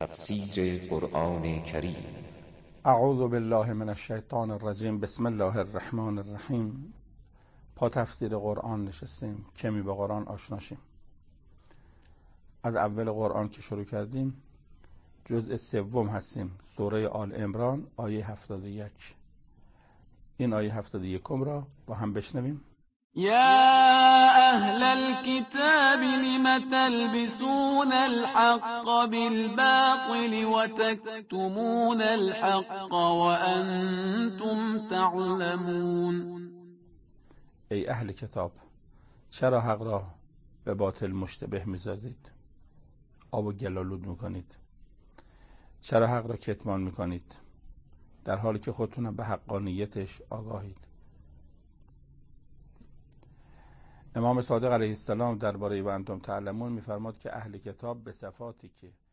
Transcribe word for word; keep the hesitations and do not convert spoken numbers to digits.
تفسیر قرآن کریم. اعوذ بالله من الشیطان الرجیم. بسم الله الرحمن الرحیم. پا تفسیر قرآن نشستیم، کمی با قرآن آشنا شیم. از اول قرآن که شروع کردیم جزء سوم هستیم، سوره آل عمران آیه هفتاد و یک. این آیه هفتاد و یکم را با هم بشنویم. یا اهل الكتاب لم تلبسون الحق بالباطل وتكتمون الحق وانتم تعلمون. ای اهل کتاب، چرا حق را به باطل مشتبه می‌سازید، آب و گل آلود می‌کنید؟ چرا حق را کتمان می‌کنید در حالی که خودتون به حقانیتش آگاهید؟ امام صادق علیه السلام درباره و انتم تعلمون می‌فرماد که اهل کتاب به صفاتی که